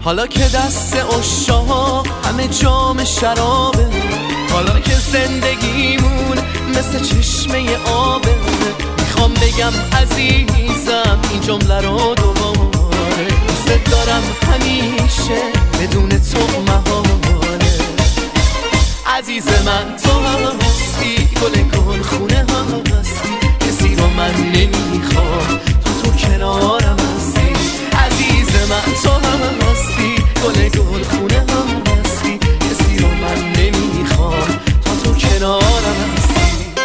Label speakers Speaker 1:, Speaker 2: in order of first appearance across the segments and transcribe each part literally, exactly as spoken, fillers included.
Speaker 1: حالا که دست عشاق همه جام شرابه، حالا که زندگیمون مثل چشمه آبه، میخوام بگم عزیزم این جمله رو دوباره، دوست دارم همیشه بدون تو محاله. عزیز من تو هستی، گل گل خونه هستی، کسی رو من نمیخوام تا تو کنارم هستی. عزیز من تو هستی، گل گل خونه هستی، کسی رو من نمیخوام تا تو کنارم هستی.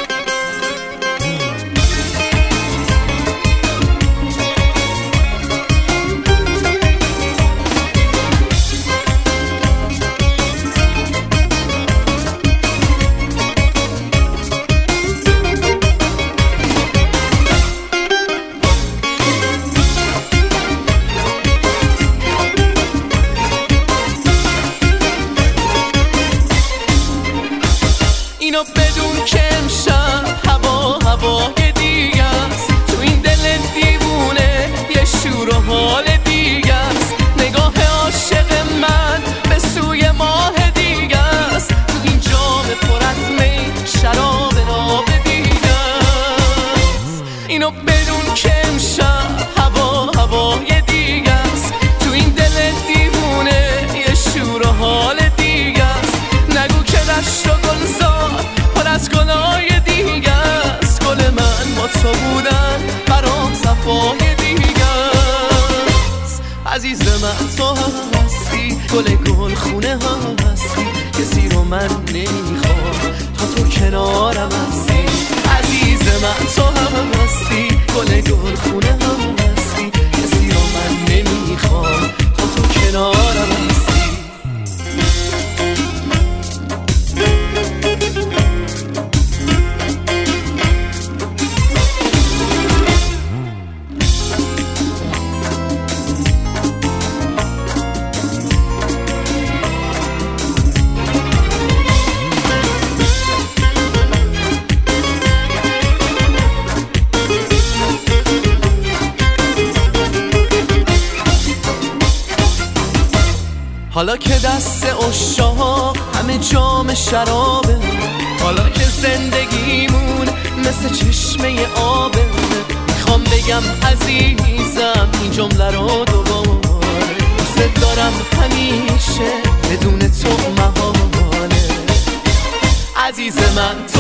Speaker 1: اینو بدون که امشب هوا هوای دیگه است، تو این دل دیوونه یه شور و حال دیگه است، نگاه عاشق من به سوی ماه دیگه است، تو این جام پر از می شراب ناب دیگه است. اینو بدون که امشب هوا هوای دیگه است، تو این دل دیوونه یه شور و حال دیگه است، نگو که دشت و گلزار پر از گلای دیگه است، گل من با تو بودن برام صفای دیگه است. عزیز من تو هستی، گل گل خونه هستی، کسی رو من نمیخوام تا تو کنارم هستی. عزیز من تو هستی، گل گل خونه هستی، کسی رو من نمیخوام تا تو کنارم هستی. حالا که دست عشاق همه جام شرابه، حالا که زندگیمون مثل چشمه آبه، میخوام بگم عزیزم این جمله رو دوباره، دوست دارم همیشه بدون تو محاله. عزیز من